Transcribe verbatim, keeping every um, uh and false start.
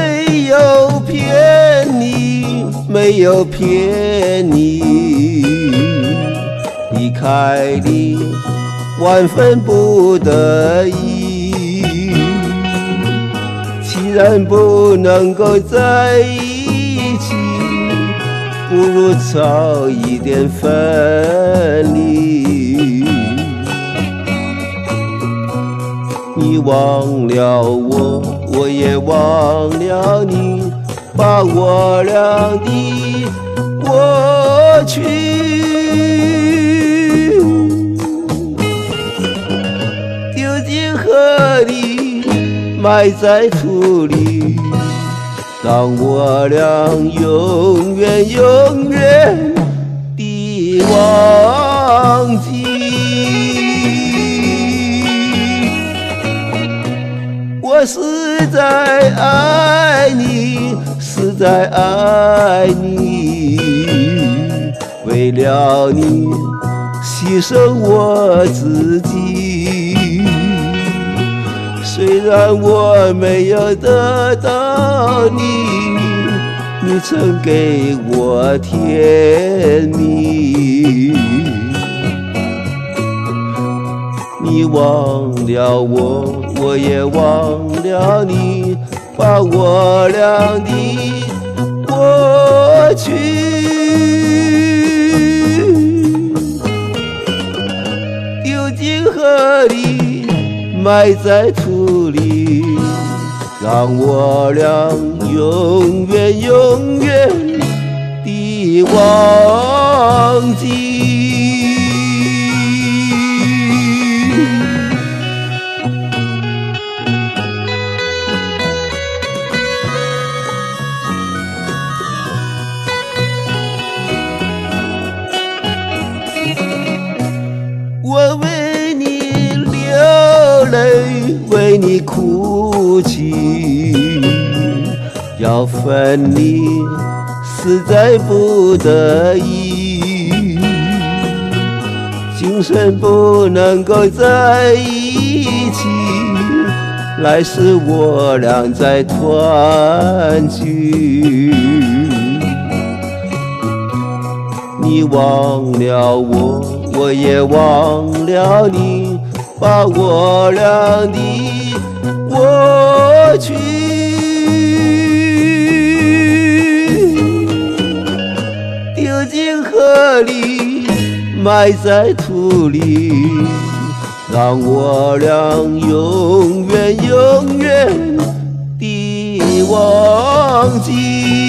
没有骗你，没有骗你，离开你万分不得已。既然不能够在一起，不如早一点分离。你忘了我，我也忘了你，把我俩的过去丢进河里，埋在土里，让我俩永远永远地忘记。我实在爱你，实在爱你，为了你牺牲我自己。虽然我没有得到你，你曾给我甜蜜。你忘了我，我也忘了你，把我俩的过去丢进河里，埋在土里，让我俩永远永远地忘记。我为你流泪，为你哭泣，要分离实在不得已，今生不能够在一起，来世我俩再团聚。你忘了我，我也忘了你，把我俩的过去丢进河里，埋在土里，让我俩永远永远地忘记。